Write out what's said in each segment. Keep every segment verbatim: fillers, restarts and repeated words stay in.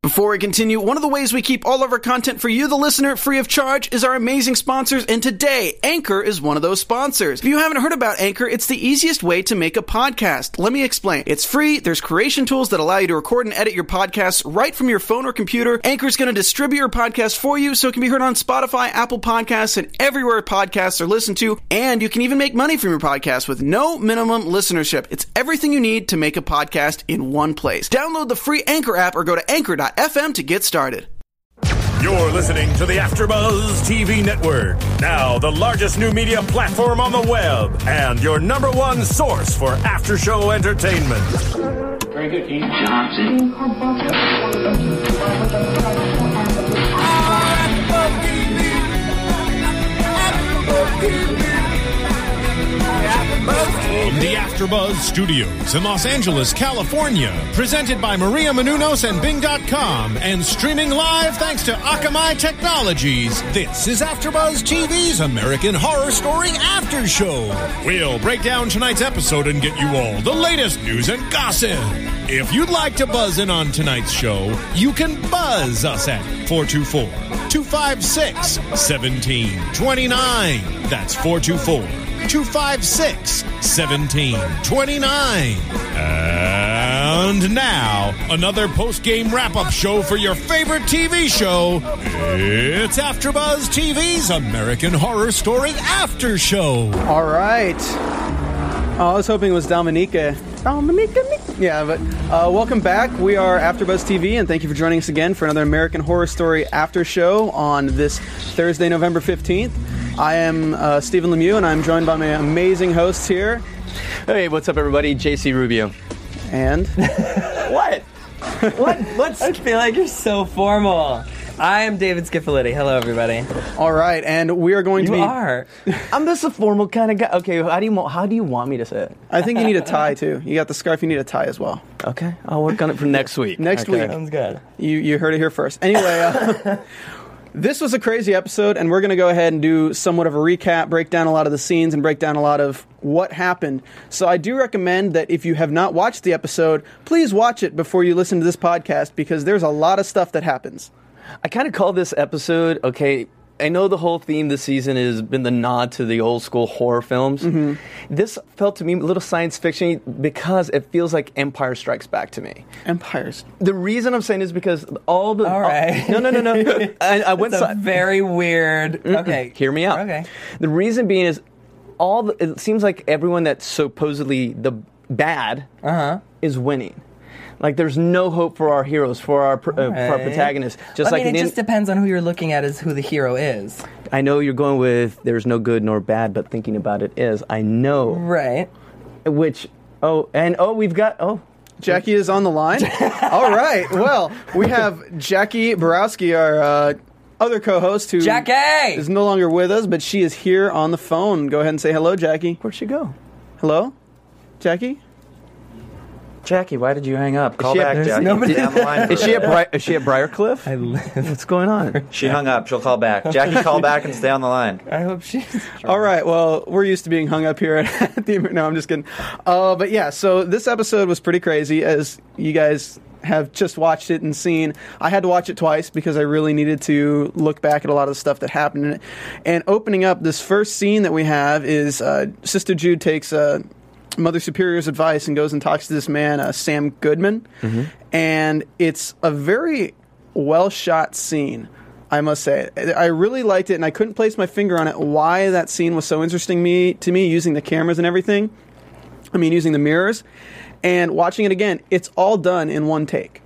Before we continue, one of the ways we keep all of our content for you, the listener, free of charge is our amazing sponsors, and today, Anchor is one of those sponsors. If you haven't heard about Anchor, it's the easiest way to make a podcast. Let me explain. It's free, there's creation tools that allow you to record and edit your podcasts right from your phone or computer. Anchor is going to distribute your podcast for you so it can be heard on Spotify, Apple Podcasts, and everywhere podcasts are listened to, and you can even make money from your podcast with no minimum listenership. It's everything you need to make a podcast in one place. Download the free Anchor app or go to anchor dot f m to get started. You're listening to the AfterBuzz T V Network, now the largest new media platform on the web, and your number one source for after-show entertainment. Very good, King Johnson. From the AfterBuzz Studios in Los Angeles, California, presented by Maria Menounos and Bing dot com, and streaming live thanks to Akamai Technologies, this is AfterBuzz T V's American Horror Story After Show. We'll break down tonight's episode and get you all the latest news and gossip. If you'd like to buzz in on tonight's show, you can buzz us at four two four, two five six, one seven two nine. That's four two four, two five six, one seven two nine. And now, another post-game wrap-up show for your favorite T V show. It's AfterBuzz T V's American Horror Story After Show. All right. Oh, I was hoping it was Dominica. Dominica? Yeah, but uh, welcome back. We are AfterBuzz T V, and thank you for joining us again for another American Horror Story After Show on this Thursday, November fifteenth. I am uh, Stephen Lemieux, and I'm joined by my amazing hosts here. Hey, what's up, everybody? J C Rubio. And? What? What? What's... I feel like you're so formal. I am David Skiffolitti. Hello, everybody. All right, and we are going you to be... You are. I'm just a formal kind of guy. Okay, how do you how do you want me to say it? I think you need a tie, too. You got the scarf, you need a tie as well. Okay, I'll work on it for next week. Next okay. week. Sounds good. You, you heard it here first. Anyway, uh, this was a crazy episode, and we're going to go ahead and do somewhat of a recap, break down a lot of the scenes, and break down a lot of what happened. So I do recommend that if you have not watched the episode, please watch it before you listen to this podcast, because there's a lot of stuff that happens. I kind of call this episode, okay, I know the whole theme this season has been the nod to the old school horror films. Mm-hmm. This felt to me a little science fiction because it feels like Empire Strikes Back to me. Empires. The reason I'm saying is because all the... All right. All, no, no, no, no. I, I went... It's a very weird... Mm-mm. Okay. Hear me out. Okay. The reason being is all the, it seems like everyone that's supposedly the bad uh-huh. is winning. Like, there's no hope for our heroes, for our pr- uh, right. for our protagonists. Just I like mean, it in, just depends on who you're looking at as who the hero is. I know you're going with there's no good nor bad, but thinking about it is. I know. Right. Which, oh, and oh, we've got, oh. Jackie is on the line. All right. Well, we have Jackie Borowski, our uh, other co-host, who Jackie! is no longer with us, but she is here on the phone. Go ahead and say hello, Jackie. Where'd she go? Hello? Jackie? Jackie, why did you hang up? Call she back, at, Jackie. Nobody, down the line is she at Bri- is she at Briarcliff? I live. What's going on? She hung up. She'll call back. Jackie, call back and stay on the line. I hope she's... All right, well, we're used to being hung up here at the... No, I'm just kidding. Uh, but yeah, so this episode was pretty crazy, as you guys have just watched it and seen. I had to watch it twice because I really needed to look back at a lot of the stuff that happened in it. And opening up, this first scene that we have is uh, Sister Jude takes... Uh, Mother Superior's advice and goes and talks to this man, uh, Sam Goodman. Mm-hmm. And it's a very well-shot scene, I must say. I really liked it, and I couldn't place my finger on it, why that scene was so interesting me to me, using the cameras and everything. I mean, using the mirrors. And watching it again, it's all done in one take.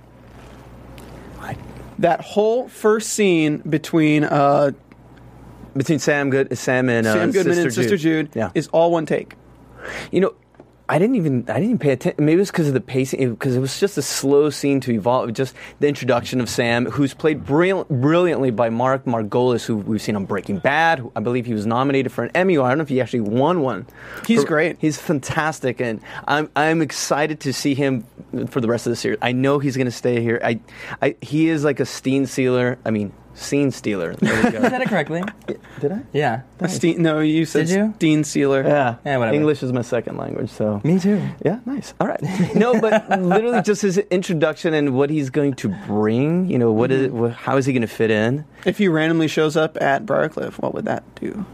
That whole first scene between... Uh, between Sam Good, Sam and uh, Sam Goodman Sister and Sister Jude, Jude yeah. is all one take. You know, I didn't even I didn't even pay attention. Maybe it was because of the pacing, because it, it was just a slow scene to evolve. Just the introduction of Sam, who's played brilliant, brilliantly by Mark Margolis, who we've seen on Breaking Bad. Who I believe he was nominated for an Emmy. I don't know if he actually won one. He's for, great. He's fantastic, and I'm I'm excited to see him for the rest of the series. I know he's going to stay here. I, I he is like a Steen Sealer. I mean. Scene stealer. There we You go. said it correctly. Did I? Yeah. Ste- no, you said Did you? Dean Sealer. Yeah. Yeah, whatever. English is my second language, so. Me too. Yeah, nice. All right. No, but literally just his introduction and what he's going to bring. You know, what is it, wh- how is he going to fit in? If he randomly shows up at Briarcliff, what would that do?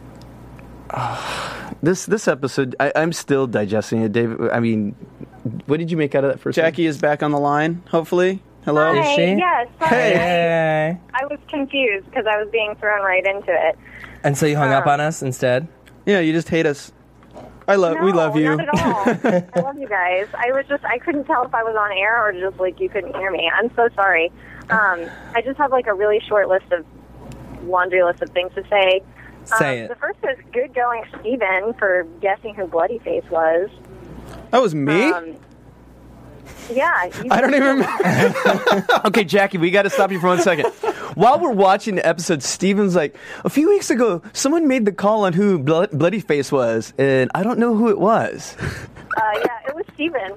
This this episode, I, I'm still digesting it, David. I mean, what did you make out of that first? Jackie is back on the line, hopefully. Hello? Is Hi, she? yes. Sorry. Hey. I was confused because I was being thrown right into it. And so you hung up Um, on us instead? Yeah, you just hate us. I love. no, we love you. not at all. I love you guys. I was just, I couldn't tell if I was on air or just like you couldn't hear me. I'm so sorry. Um, I just have like a really short list of laundry list of things to say. Say um, it. The first is good going, Steven, for guessing who Bloodyface was. That was me. Um, yeah. You I don't even remember. Okay, Jackie, we got to stop you for one second. While we're watching the episode, Steven's like, a few weeks ago, someone made the call on who Blood- Bloodyface was, and I don't know who it was. Uh, yeah, it was Steven.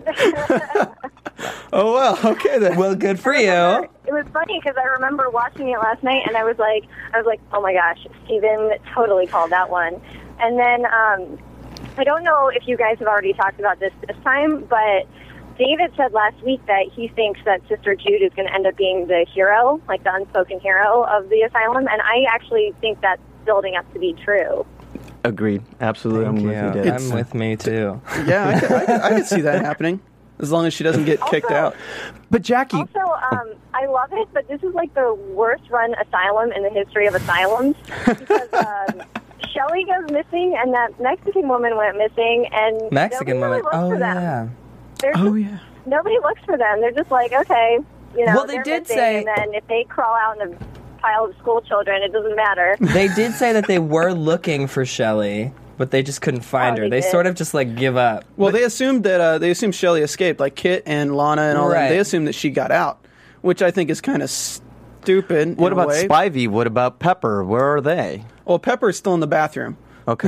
Oh well. Okay then. Well, good for you. It was funny because I remember watching it last night, and I was like, I was like, oh my gosh, Steven totally called that one. And then um, I don't know if you guys have already talked about this this time, but David said last week that he thinks that Sister Jude is going to end up being the hero, like the unspoken hero of the asylum, and I actually think that's building up to be true. Agreed. Absolutely. Thank I'm you. with you, Dave. I'm with me too. Yeah, I could, I, could, I could see that happening as long as she doesn't get kicked Also- out. But Jackie, Also, um, I love it, but this is like the worst run asylum in the history of asylums because um, Shelley goes missing, and that Mexican woman went missing, and Mexican nobody woman. really looks Oh, for them. yeah. They're Oh just- yeah. Nobody looks for them. They're just like, okay, you know, Well, they they're did missing, say- and then if they crawl out in a pile of school children, it doesn't matter. They did say that they were looking for Shelley, but they just couldn't find Oh, her. they They did? sort of just like give up. Well, they assumed that uh, they assumed Shelley escaped, like Kit and Lana and all Right. that. They assumed that she got out, which I think is kind of stupid. what in a about way. Spivey? What about Pepper? Where are they? Well, Pepper's still in the bathroom. Okay.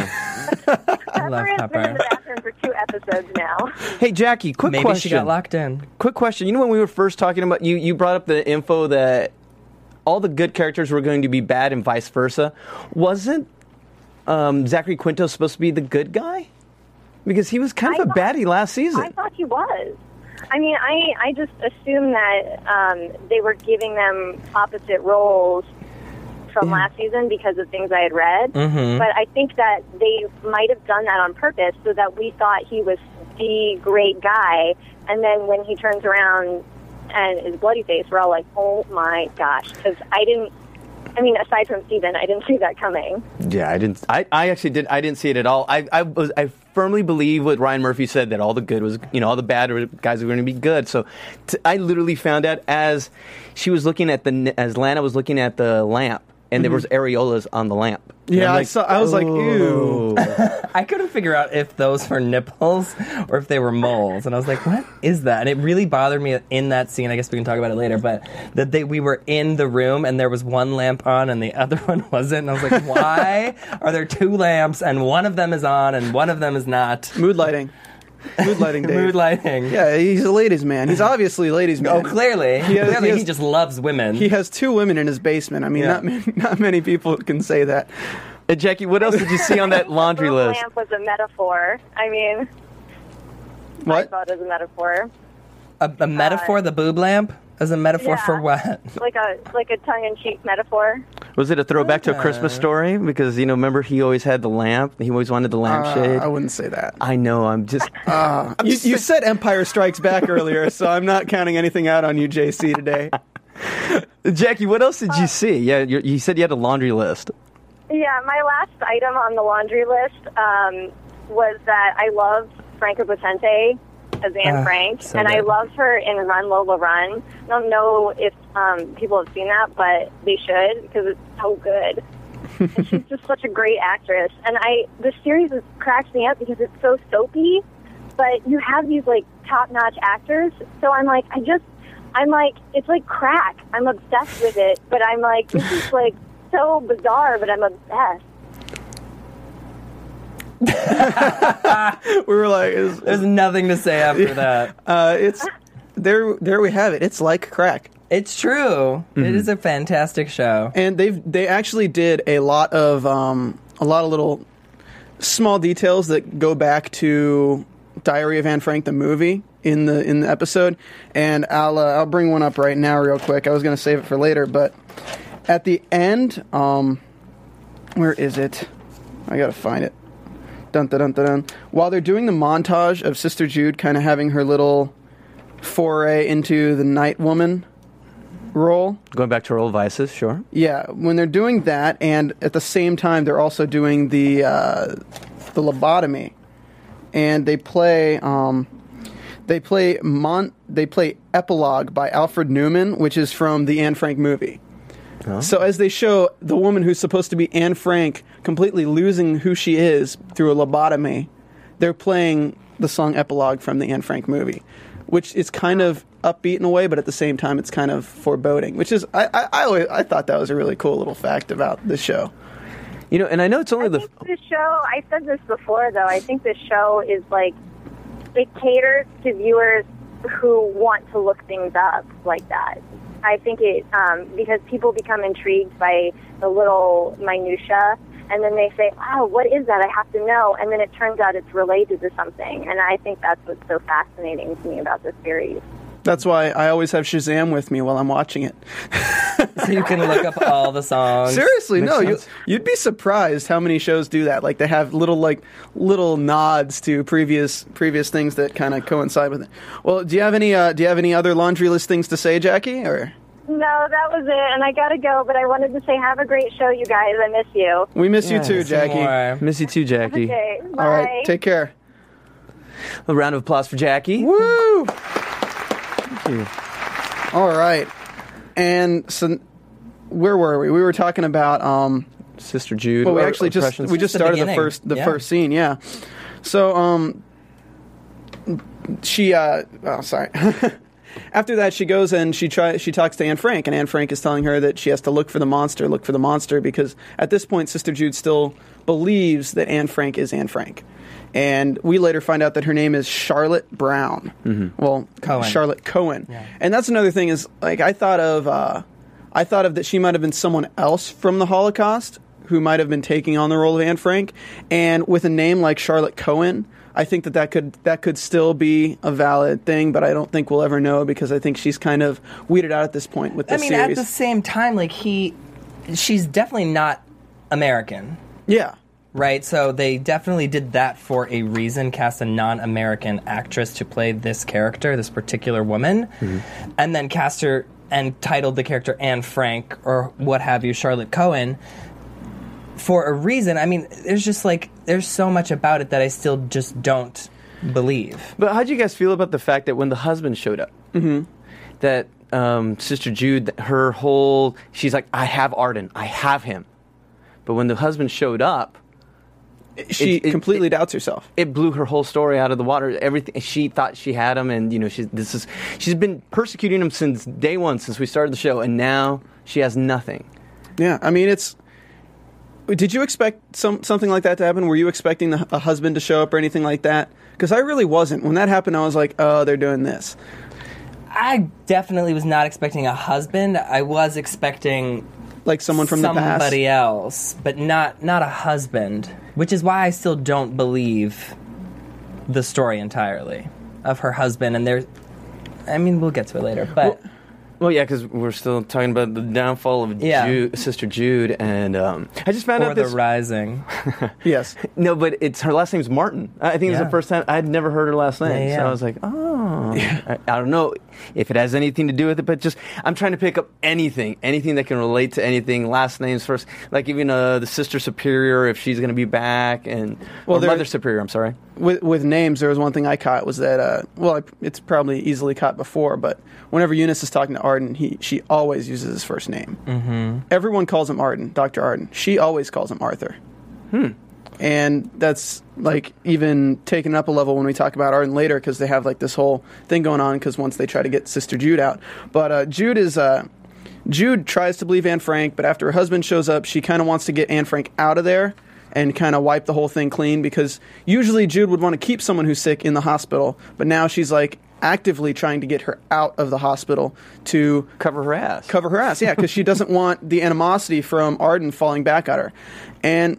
I love Pepper has been in Pepper. the bathroom for two episodes now. Hey, Jackie, quick Maybe question. she got locked in. Quick question. You know when we were first talking about, you, you brought up the info that all the good characters were going to be bad and vice versa. Wasn't um, Zachary Quinto supposed to be the good guy? Because he was kind of I a thought- baddie last season. I thought he was. I mean, I, I just assumed that um, they were giving them opposite roles from last season because of things I had read. Mhm. But I think that they might have done that on purpose so that we thought he was the great guy. And then when he turns around and is Bloodyface, we're all like, oh my gosh. Because I didn't, I mean, aside from Steven, I didn't see that coming. Yeah, I didn't. I, I actually did. I didn't see it at all. I I was. I firmly believe what Ryan Murphy said, that all the good was, you know, all the bad were- guys were going to be good. So, t- I literally found out as she was looking at the as Lana was looking at the lamp, and there was areolas on the lamp. And Yeah, I'm I like, saw. I was like, ew. I couldn't figure out if those were nipples or if they were moles, and I was like, "What is that?" And it really bothered me in that scene. I guess we can talk about it later, but that they we were in the room and there was one lamp on and the other one wasn't, and I was like, "Why are there two lamps and one of them is on and one of them is not?" Mood lighting. Mood lighting, Dave. Mood lighting. Yeah, he's a ladies' man. He's obviously a ladies' man. Oh, citerally, He has- clearly he he, has- just loves women. He has two women in his basement. I mean, Yeah. not many, not many people can say that. Hey, Jackie, what else did you see on that laundry the list? lamp was a metaphor. I mean, I What? thought it was a metaphor. a, a metaphor, the boob lamp, as a metaphor Yeah. for what? Like a like a tongue-in-cheek metaphor. Was it a throwback to a Christmas Uh. Story? Because, you know, remember he always had the lamp. He always wanted the Uh, lampshade. I wouldn't say that. I know. I'm just. You, you said Empire Strikes Back earlier, so I'm not counting anything out on you, J C, today. Jackie, what else did you see? Yeah, you, you said you had a laundry list. Yeah, my last item on the laundry list um, was that I loved Franca Potente as Anne Ah, Frank, so and I good. loved her in Run Lola Run. I don't know if um, people have seen that, but they should because it's so good. And she's just such a great actress. And I, the series is, cracks me up because it's so soapy, but you have these like top-notch actors. So I'm like, I just, I'm like, it's like crack. I'm obsessed with it, but I'm like, this is like so bizarre, but I'm obsessed. We were like, it's, There's nothing to say after that. uh, it's there. There we have it. It's like crack. It's true. Mm-hmm. It is a fantastic show. And they've they actually did a lot of um, a lot of little small details that go back to Diary of Anne Frank the movie in the in the episode. And I'll uh, I'll bring one up right now real quick. I was going to save it for later, but at the end, um, where is it? I got to find it. Dun, dun, dun, dun, dun. While they're doing the montage of Sister Jude kind of having her little foray into the night woman role. Going back to her old vices, sure. Yeah, when they're doing that, and at the same time they're also doing the uh, the lobotomy, and they play um, they play Mon- they play Epilogue by Alfred Newman, which is from the Anne Frank movie. Oh. So as they show the woman who's supposed to be Anne Frank completely losing who she is through a lobotomy, they're playing the song Epilogue from the Anne Frank movie, which is kind of upbeat in a way, but at the same time it's kind of foreboding, which is I I, I, always, I thought that was a really cool little fact about this show. You know, and I know it's only I the think this show, I said this before though, I think this show is like, it caters to viewers who want to look things up like that. I think it, um, because people become intrigued by the little minutia, and then they say, oh, what is that? I have to know. And then it turns out it's related to something. And I think that's what's so fascinating to me about this series. That's why I always have Shazam with me while I'm watching it. So you can look up all the songs. Seriously, Makes no, you, sense. you'd be surprised how many shows do that. Like they have little like little nods to previous previous things that kind of coincide with it. Well, do you have any uh, do you have any other laundry list things to say, Jackie? Or No, that was it, and I gotta go, but I wanted to say have a great show, you guys. I miss you. we miss you Yeah, too, Some Jackie. more. miss you too, Jackie. Okay, bye. All right, take care. A round of applause for Jackie. Woo! Thank you. All right, and so where were we? We were talking about. Um, Sister Jude. well, we or actually just impressions. we just the started the beginning. first the Yeah. first scene. Yeah. So um, she uh, oh sorry. After that, she goes and she try she talks to Anne Frank, and Anne Frank is telling her that she has to look for the monster, look for the monster, because at this point, Sister Jude still believes that Anne Frank is Anne Frank. And we later find out that her name is Charlotte Brown. Mm-hmm. Well, Cohen. Charlotte Cohen. Yeah. And that's another thing is, like, I thought of, uh, I thought of that she might have been someone else from the Holocaust who might have been taking on the role of Anne Frank. And with a name like Charlotte Cohen, I think that that could, that could still be a valid thing, but I don't think we'll ever know because I think she's kind of weeded out at this point with I this mean, series. at the same time, like he, she's definitely not American, yeah. right? So they definitely did that for a reason. Cast a non-American actress to play this character, this particular woman, Mm-hmm. and then cast her and titled the character Anne Frank or what have you, Charlotte Cohen, for a reason. I mean, there's just like there's so much about it that I still just don't believe. But how'd you guys feel about the fact that when the husband showed up, mm-hmm. that um, Sister Jude, her whole, she's like, I have Arden, I have him. But when the husband showed up, She it- it- completely it- doubts herself. it blew her whole story out of the water. Everything she thought she had him, and you know, she's this is she's been persecuting him since day one, since we started the show, and now she has nothing. Yeah, I mean, it's. Did you expect some something like that to happen? Were you expecting the, a husband to show up or anything like that? Because I really wasn't. When that happened, I was like, oh, they're doing this. I definitely was not expecting a husband. I was expecting Like someone from the past. somebody else, but not not a husband. Which is why I still don't believe the story entirely of her husband. And there's, I mean, we'll get to it later, but. Well, Well, yeah, because we're still talking about the downfall of Yeah. Jude, Sister Jude, and um, I just found or out the this. rising. Yes. No, but it's her last name's Martin. I think it's Yeah. the first time I'd never heard her last name, Yeah, yeah. so I was like, oh, I, I don't know if it has anything to do with it, but just I'm trying to pick up anything, anything that can relate to anything. Last names first, like even uh, the Sister Superior, if she's going to be back, and Well, or there- Mother Superior. I'm sorry. With with names, there was one thing I caught was that, uh, well, I, it's probably easily caught before, but whenever Eunice is talking to Arden, he she always uses his first name. Mm-hmm. Everyone calls him Arden, Doctor Arden. She always calls him Arthur. Hmm. And that's like even taken up a level when we talk about Arden later because they have like this whole thing going on because once they try to get Sister Jude out. But uh, Jude is uh, Jude tries to believe Anne Frank, but after her husband shows up, she kind of wants to get Anne Frank out of there and kind of wipe the whole thing clean because usually Jude would want to keep someone who's sick in the hospital, but now she's like, actively trying to get her out of the hospital to Cover her ass. cover her ass. Yeah, because she doesn't want the animosity from Arden falling back at her. And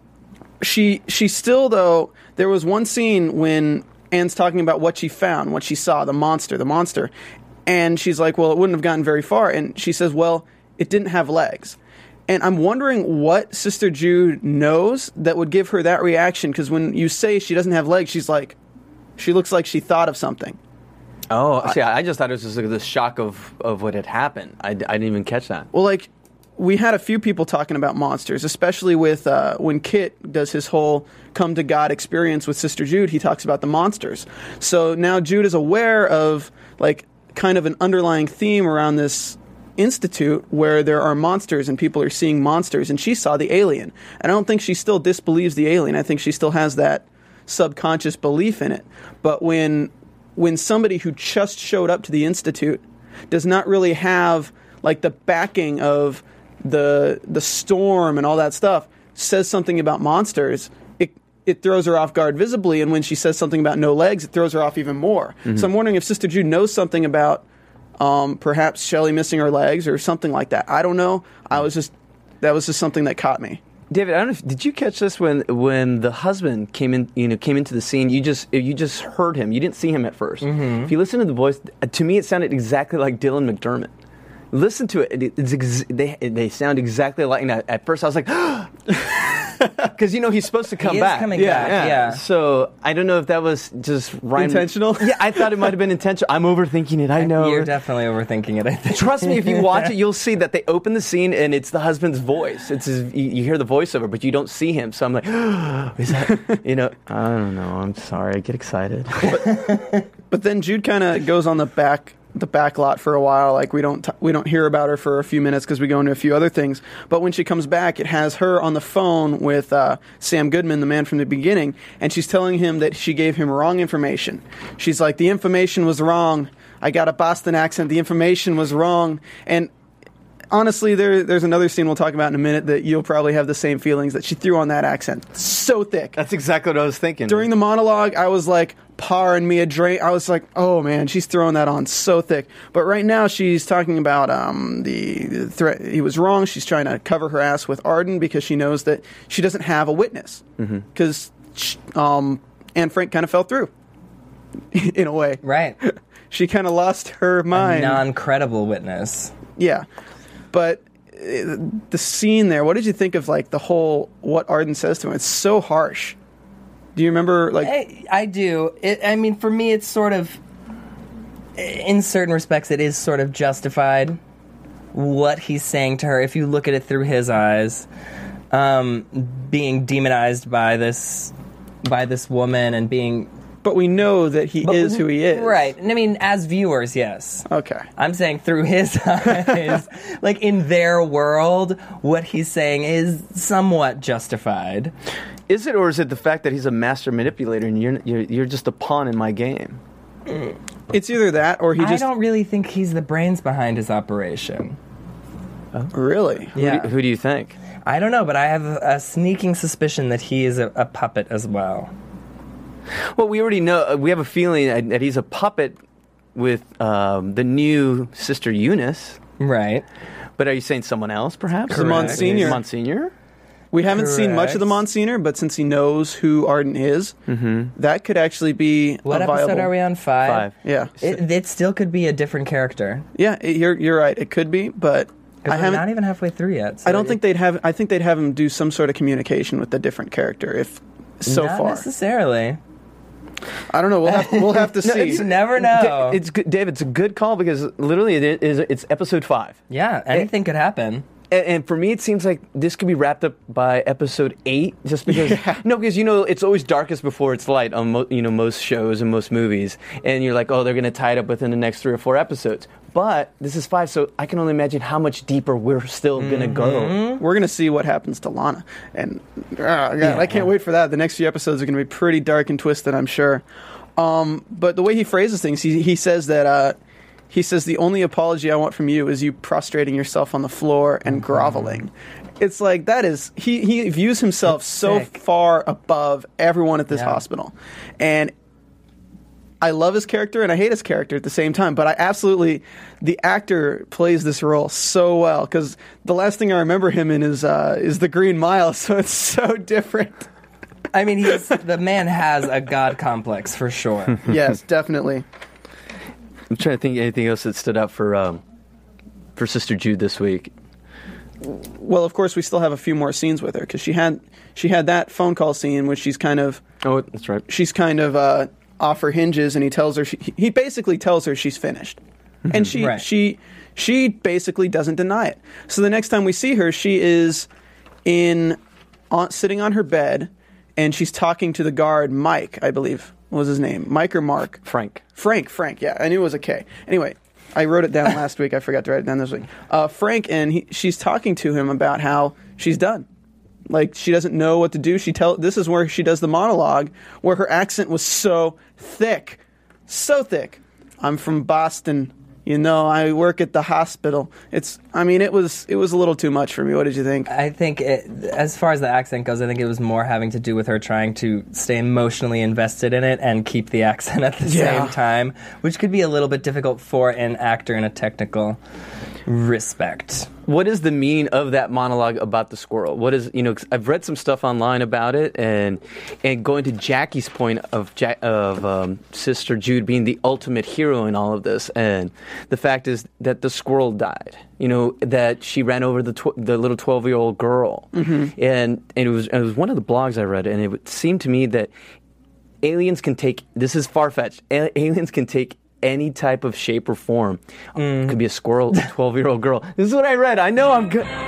she she still, though, there was one scene when Anne's talking about what she found, what she saw, the monster, the monster. And she's like, well, it wouldn't have gotten very far. And she says, well, it didn't have legs. And I'm wondering what Sister Jude knows that would give her that reaction, because when you say she doesn't have legs, she's like, she looks like she thought of something. Oh, see, I just thought it was just like the shock of, of what had happened. I, I didn't even catch that. Well, like, we had a few people talking about monsters, especially with uh, when Kit does his whole come to God experience with Sister Jude, he talks about the monsters. So now Jude is aware of, like, kind of an underlying theme around this institute where there are monsters and people are seeing monsters, and she saw the alien. And I don't think she still disbelieves the alien. I think she still has that subconscious belief in it. But when when somebody who just showed up to the institute does not really have, like, the backing of the the storm and all that stuff, says something about monsters, it it throws her off guard visibly, and when she says something about no legs, it throws her off even more. Mm-hmm. So I'm wondering if Sister Jude knows something about um, perhaps Shelley missing her legs or something like that. I don't know. I was just that was just something that caught me. David, I don't know if, did you catch this when when the husband came in, you know, came into the scene? You just you just heard him. You didn't see him at first. Mm-hmm. If you listen to the voice, to me it sounded exactly like Dylan McDermott. Listen to it. It's ex- they they sound exactly like. And at first, I was like, because you know he's supposed to come he is back. Coming yeah, back. yeah, yeah. So I don't know if that was just Ryan, intentional. Yeah, I thought it might have been intentional. I'm overthinking it. I know. You're definitely overthinking it. I think. Trust me, if you watch it, you'll see that they open the scene and it's the husband's voice. It's his, you, you hear the voiceover, but you don't see him. So I'm like, is that? You know, I don't know. I'm sorry. I get excited. But, but then Jude kind of goes on the back. the back lot for a while. Like, we don't t- we don't hear about her for a few minutes because we go into a few other things. But when she comes back, it has her on the phone with uh, Sam Goodman, the man from the beginning, and she's telling him that she gave him wrong information. She's like, the information was wrong. I got a Boston accent. The information was wrong. And honestly, there there's another scene we'll talk about in a minute that you'll probably have the same feelings that she threw on that accent. So thick. That's exactly what I was thinking. During the monologue, I was like, pouring me a drink. I was like, oh man, she's throwing that on so thick. But right now she's talking about um, the, the threat. He was wrong. She's trying to cover her ass with Arden because she knows that she doesn't have a witness. Because mm-hmm. um, Anne Frank kind of fell through in a way. Right. She kind of lost her mind. A non-credible witness. Yeah. But uh, the scene there, what did you think of, like, the whole, what Arden says to him? It's so harsh. Do you remember, like... I, I do. It, I mean, for me, it's sort of... In certain respects, it is sort of justified, what he's saying to her, if you look at it through his eyes. Um, being demonized by this by this woman and being... But we know that he but, is who he is. Right. And I mean, as viewers, yes. Okay. I'm saying through his eyes, like, in their world, what he's saying is somewhat justified. Is it, or is it the fact that he's a master manipulator and you're you're, you're just a pawn in my game? It's either that or he just... I don't really think he's the brains behind his operation. Oh. Really? Yeah. Who do, who do you think? I don't know, but I have a, a sneaking suspicion that he is a, a puppet as well. Well, we already know. We have a feeling that, that he's a puppet with um, the new Sister Eunice. Right. But are you saying someone else, perhaps? The Monsignor. Monsignor? We haven't Correct. seen much of the Monsignor, but since he knows who Arden is, mm-hmm. that could actually be what a viable... episode are we on? Five? Five. Yeah. It, it still could be a different character. Yeah, it, you're you're right. It could be, but I we're haven't... not even halfway through yet. So I don't it, think they'd have... I think they'd have him do some sort of communication with the different character, if so not far. Not necessarily. I don't know. We'll have, we'll have to see. You never know. It's good, Dave. It's a good call because literally it is. It's episode five. Yeah, anything could happen. And, and for me, it seems like this could be wrapped up by episode eight, just because. Yeah. No, because you know it's always darkest before it's light on mo- you know most shows and most movies, and you're like, oh, they're going to tie it up within the next three or four episodes. But this is five, so I can only imagine how much deeper we're still mm-hmm. going to go. We're going to see what happens to Lana, and oh God, yeah, I can't wait for that. The next few episodes are going to be pretty dark and twisted, I'm sure. Um, but the way he phrases things, he he says that. Uh, He says, the only apology I want from you is you prostrating yourself on the floor and mm-hmm. groveling. It's like, that is, he, he views himself That's so sick. far above everyone at this yeah. hospital. And I love his character and I hate his character at the same time, but I absolutely, the actor plays this role so well, because the last thing I remember him in is uh, is The Green Mile, so it's so different. I mean, he's, the man has a god complex for sure. Yes, definitely. I'm trying to think of anything else that stood out for um, for Sister Jude this week. Well, of course, we still have a few more scenes with her, because she had she had that phone call scene which she's kind of Oh, that's right. she's kind of uh, off her hinges, and he tells her she, he basically tells her she's finished, and she Right. she she basically doesn't deny it. So the next time we see her, she is in on, sitting on her bed, and she's talking to the guard, Mike, I believe what was his name, Mike or Mark? Frank. Frank, Frank, yeah, I knew it was a K. Anyway, I wrote it down last week. I forgot to write it down this week. Uh, Frank, and he, she's talking to him about how she's done. Like, she doesn't know what to do. She tell This is where she does the monologue, where her accent was so thick, so thick. I'm from Boston. You know, I work at the hospital. It's, I mean, it was it was a little too much for me. What did you think? I think, it, as far as the accent goes, I think it was more having to do with her trying to stay emotionally invested in it and keep the accent at the Yeah. same time, which could be a little bit difficult for an actor in a technical respect. What is the meaning of that monologue about the squirrel? What is, you know, 'cause I've read some stuff online about it, and and going to Jackie's point of ja- of um, Sister Jude being the ultimate hero in all of this, and the fact is that the squirrel died. You know, that she ran over the tw- the little twelve-year-old girl, mm-hmm. and and it was it was one of the blogs I read, and it would seem to me that aliens can take, this is far-fetched, a- aliens can take any type of shape or form. Mm. It could be a squirrel, a twelve-year-old girl. This is what I read. I know I'm good.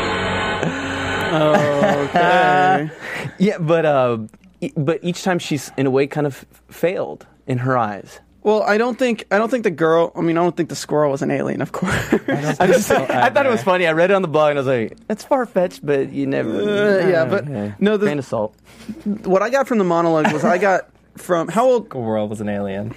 Okay. Yeah, but uh, e- but each time she's in a way kind of failed in her eyes. Well, I don't think I don't think the girl. I mean, I don't think the squirrel was an alien, of course. I, just, I thought it was funny. I read it on the blog and I was like, "That's far fetched," but you never. Uh, yeah, but okay. no, the- grain of salt. What I got from the monologue was I got from how old The world was an alien.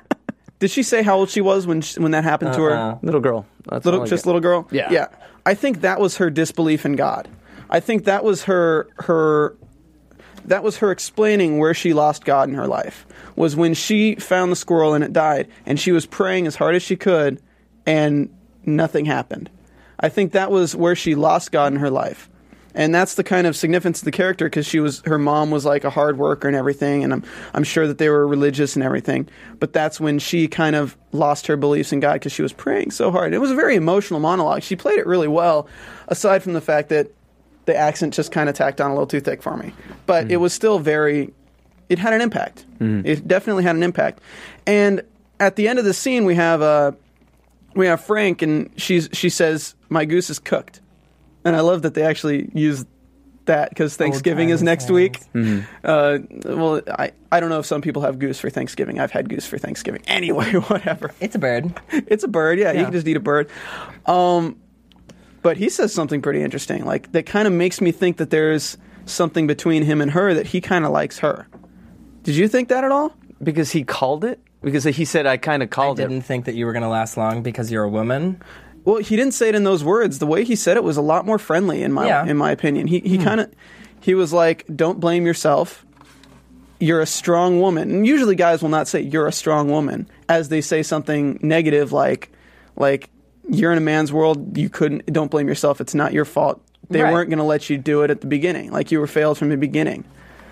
did she say how old she was when she, when that happened to her? Uh-uh. Little girl. That's Little, all I just get. little girl. Yeah. yeah. I think that was her disbelief in God. I think that was her her that was her explaining where she lost God in her life. Was when she found the squirrel and it died, and she was praying as hard as she could, and nothing happened. I think that was where she lost God in her life. And that's the kind of significance of the character, because she was, her mom was like a hard worker and everything, and I'm I'm sure that they were religious and everything. But that's when she kind of lost her beliefs in God, because she was praying so hard. It was a very emotional monologue. She played it really well, aside from the fact that the accent just kind of tacked on a little too thick for me. But mm. it was still very, it had an impact. Mm. It definitely had an impact. And at the end of the scene, we have uh, we have Frank, and she's she says, "My goose is cooked." And I love that they actually use that, because Thanksgiving is next week. Mm-hmm. Uh, well, I, I don't know if some people have goose for Thanksgiving. I've had goose for Thanksgiving. Anyway, whatever. It's a bird. It's a bird, yeah. Yeah. You can just eat a bird. Um, but he says something pretty interesting, like that kind of makes me think that there's something between him and her, that he kind of likes her. Did you think that at all? Because he called it? Because he said, I kind of I called didn't it. think that you were going to last long because you're a woman. Well, he didn't say it in those words. The way he said it was a lot more friendly, in my Yeah. in my opinion. He he hmm. kind of he was like, "Don't blame yourself. You're a strong woman." And usually, guys will not say "you're a strong woman" as they say something negative, like like "you're in a man's world. You couldn't. Don't blame yourself. It's not your fault. They Right. weren't going to let you do it at the beginning. Like you were failed from the beginning."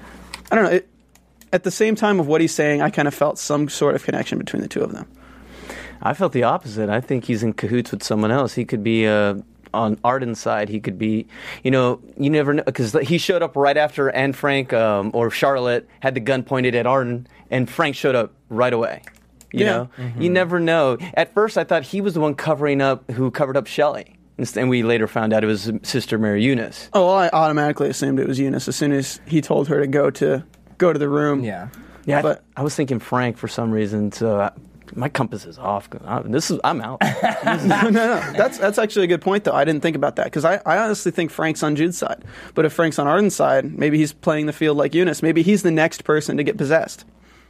I don't know. It, at the same time of what he's saying, I kind of felt some sort of connection between the two of them. I felt the opposite. I think he's in cahoots with someone else. He could be uh, on Arden's side. He could be, you know, you never know, because he showed up right after Anne Frank um, or Charlotte had the gun pointed at Arden, and Frank showed up right away. You Yeah. know, mm-hmm. You never know. At first, I thought he was the one covering up, who covered up Shelley, and we later found out it was Sister Mary Eunice. Oh, well, I automatically assumed it was Eunice as soon as he told her to go to go to the room. Yeah. Yeah, but I, I was thinking Frank for some reason. So. I, My compass is off. I, this is. I'm out. no, no, no. That's that's actually a good point, though. I didn't think about that, because I, I honestly think Frank's on Jude's side. But if Frank's on Arden's side, maybe he's playing the field like Eunice. Maybe he's the next person to get possessed.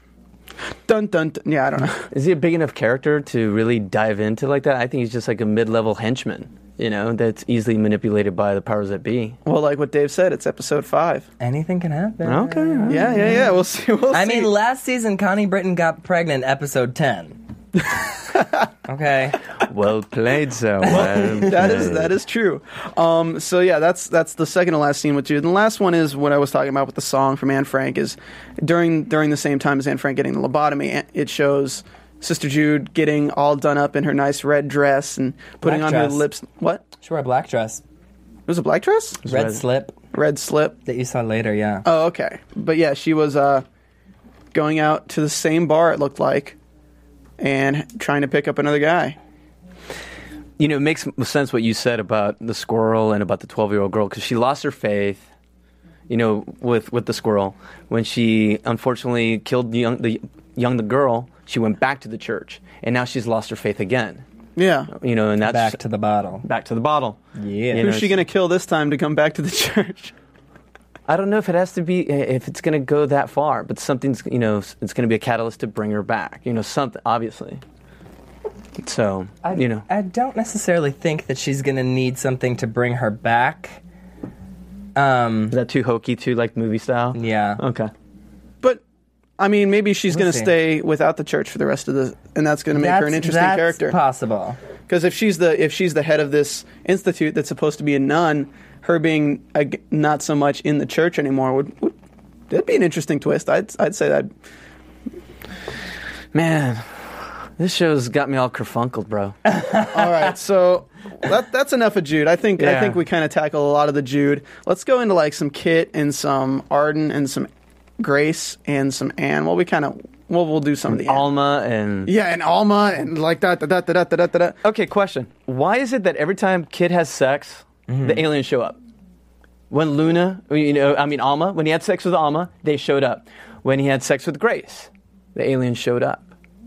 Dun dun. dun. Yeah, I don't know. Is he a big enough character to really dive into like that? I think he's just like a mid-level henchman. you know, that's easily manipulated by the powers that be. Well, like what Dave said, it's episode five. Anything can happen. Okay. Yeah, yeah, yeah. We'll see. We'll I see. mean, last season, Connie Britton got pregnant episode ten. Okay. Well played, so well that is played. that is true. Um, so yeah, that's that's the second to last scene with Jude. And the last one is what I was talking about with the song from Anne Frank. Is during during the same time as Anne Frank getting the lobotomy, it shows Sister Jude getting all done up in her nice red dress and putting Black on dress. her lips. What? She wore a black dress. It was a black dress? Red, red. slip Red slip. that you saw later, yeah. Oh, okay. But yeah, she was uh, going out to the same bar, it looked like, and trying to pick up another guy. You know, it makes sense what you said about the squirrel and about the twelve-year-old girl, because she lost her faith, you know, with, with the squirrel. When she unfortunately killed the young, the young the girl, she went back to the church, and now she's lost her faith again. Yeah. You know, and that's Back to the bottle. back to the bottle. Yeah. You Who's know, she going to kill this time to come back to the church? I don't know if it has to be, if it's going to go that far, but something's, you know, it's going to be a catalyst to bring her back. You know, something, obviously. So, I, you know. I don't necessarily think that she's going to need something to bring her back. Um, Is that too hokey, too, like movie style? yeah. Okay. But, I mean, maybe she's We'll going to see. stay without the church for the rest of the, and that's going to make her an That's- interesting that's character. possible. Because if she's the if she's the head of this institute that's supposed to be a nun, her being a, not so much in the church anymore would, would that'd be an interesting twist. I'd I'd say that. Man, this show's got me all kerfunkled, bro. All right, so that that's enough of Jude. I think I Yeah. think we kind of tackle a lot of the Jude. Let's go into like some Kit and some Arden and some Grace and some Anne. Well, we kind of well we'll do some of the Anne. Alma and... Yeah, and Alma and like that da da da da da da da. Okay, question. Why is it that every time Kid has sex, the aliens show up? When Luna, you know, I mean Alma, when he had sex with Alma, they showed up. When he had sex with Grace, the aliens showed up.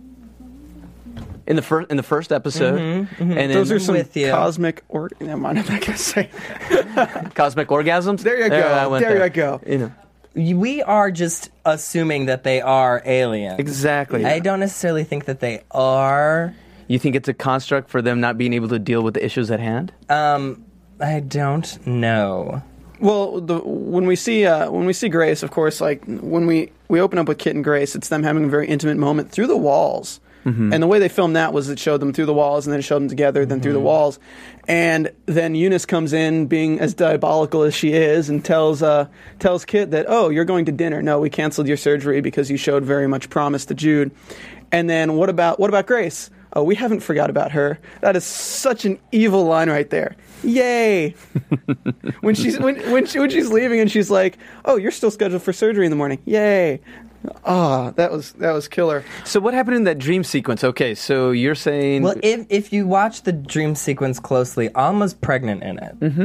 In the first in the first episode, and then Those are some with you. cosmic or never mind. I'm not gonna say. cosmic orgasms. There you go. I went There you go. You know, We are just assuming that they are aliens. exactly. I don't necessarily think that they are. You think it's a construct for them not being able to deal with the issues at hand? Um, I don't know. Well, the, when we see uh, when we see Grace, of course, like when we, we open up with Kit and Grace, it's them having a very intimate moment through the walls. Mm-hmm. And the way they filmed that was it showed them through the walls, and then it showed them together, then mm-hmm. through the walls. And then Eunice comes in, being as diabolical as she is, and tells uh, tells Kit that, oh, you're going to dinner. No, we canceled your surgery because you showed very much promise to Jude. And then what about what about Grace? Oh, we haven't forgot about her. That is such an evil line right there. Yay! when she's when when, she, when she's leaving and she's like, "Oh, you're still scheduled for surgery in the morning." Yay! Ah, that was that was killer. So what happened in that dream sequence? Okay, so you're saying... Well, if if you watch the dream sequence closely, Alma's pregnant in it. Mm-hmm.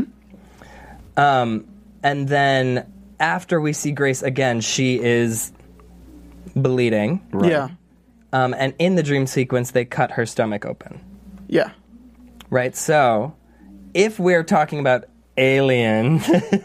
Um, and then after we see Grace again, she is bleeding. Yeah, Um, and in the dream sequence, they cut her stomach open. yeah. Right? So, if we're talking about aliens,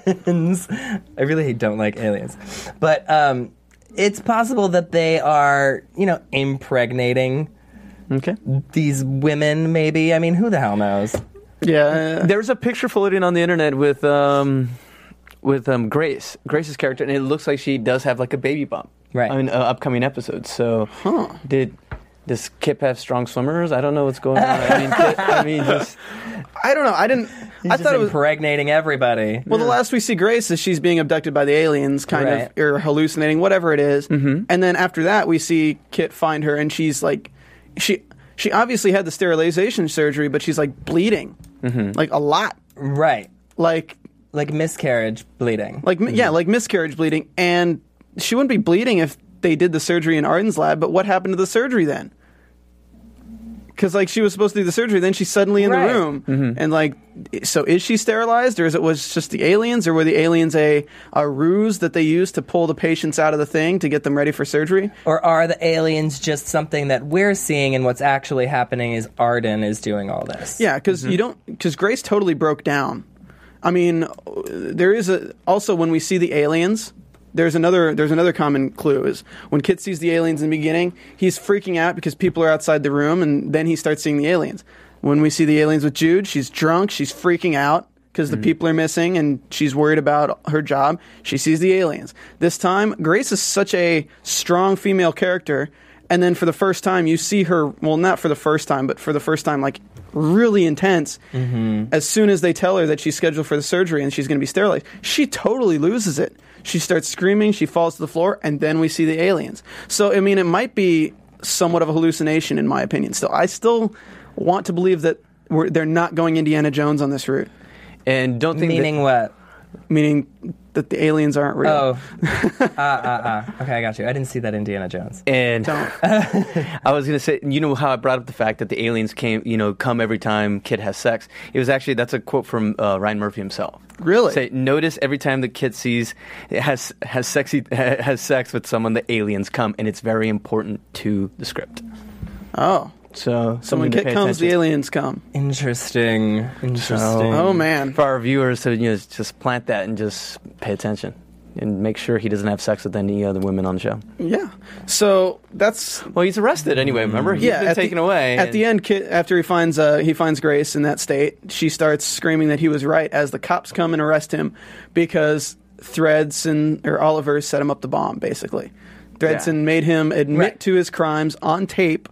I really don't like aliens, but um, it's possible that they are, you know, impregnating Okay. these women, maybe. I mean, who the hell knows? Yeah, There's a picture floating on the internet with um, with um, Grace, Grace's character, and it looks like she does have like a baby bump. Right. I mean, uh, upcoming episodes. So, did does Kip have strong swimmers? I don't know what's going on. I mean, Kip, I mean, just I don't know. I didn't. He's I just thought it was. impregnating everybody. Well, the last we see Grace is she's being abducted by the aliens, kind Right. of, or hallucinating, whatever it is. Mm-hmm. And then after that, we see Kit find her, and she's like, she she obviously had the sterilization surgery, but she's like bleeding, mm-hmm. like a lot, Right. like Like miscarriage bleeding. like yeah, like miscarriage bleeding, and she wouldn't be bleeding if they did the surgery in Arden's lab. But what happened to the surgery then? Because like she was supposed to do the surgery, then she's suddenly in Right. the room, and like, so is she sterilized, or is it was just the aliens, or were the aliens a a ruse that they used to pull the patients out of the thing to get them ready for surgery? Or are the aliens just something that we're seeing, and what's actually happening is Arden is doing all this? Yeah, because you don't because Grace totally broke down. I mean, there is a also when we see the aliens. There's another there's another common clue is when Kit sees the aliens in the beginning, he's freaking out because people are outside the room, and then he starts seeing the aliens. When we see the aliens with Jude, she's drunk, she's freaking out because the people are missing and she's worried about her job. She sees the aliens. This time, Grace is such a strong female character, and then for the first time, you see her, well, not for the first time, but for the first time, like, really intense. Mm-hmm. As soon as they tell her that she's scheduled for the surgery and she's going to be sterilized, she totally loses it. She starts screaming, she falls to the floor, and then we see the aliens. So, I mean, it might be somewhat of a hallucination, in my opinion, still. I still want to believe that we're, they're not going Indiana Jones on this route. And don't think Meaning that, what? Meaning that the aliens aren't real. Oh. Ah, ah, ah. Okay, I got you. I didn't see that Indiana Jones. And I was going to say, you know how I brought up the fact that the aliens came, you know, come every time Kid has sex? It was actually, that's a quote from uh, Ryan Murphy himself. Really? Say, notice every time the kid sees, has has sexy has sex with someone, the aliens come, and it's very important to the script. Oh. So, So when Kit comes, the aliens come. Interesting. Interesting. Oh, man. For our viewers to, you know, just plant that and just pay attention. And make sure he doesn't have sex with any other women on the show. Yeah. So that's... Well, he's arrested anyway, remember? He's yeah, been at taken the, away. At and- the end, Kit, after he finds uh, he finds Grace in that state, she starts screaming that he was right as the cops come and arrest him because Thredson, or Oliver, set him up the bomb, basically. Thredson Yeah. made him admit Right. to his crimes on tape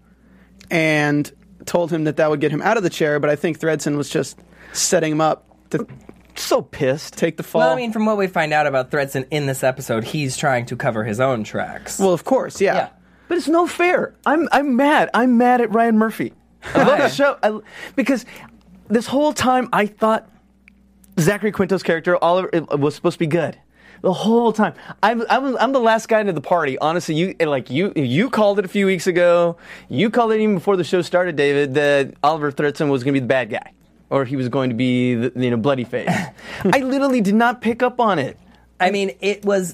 and told him that that would get him out of the chair, but I think Thredson was just setting him up to so pissed. take the fall. Well, I mean, from what we find out about Thredson in this episode, he's trying to cover his own tracks. Well, of course, yeah. yeah. But it's no fair. I'm I'm mad. I'm mad at Ryan Murphy. I love Why? the show I, because this whole time I thought Zachary Quinto's character Oliver it, was supposed to be good. The whole time, I'm I'm I'm the last guy into the party. Honestly, you like you you called it a few weeks ago. You called it even before the show started, David. That Oliver Thredson was going to be the bad guy, or he was going to be the, you know, bloody face. I literally did not pick up on it. I mean, it was...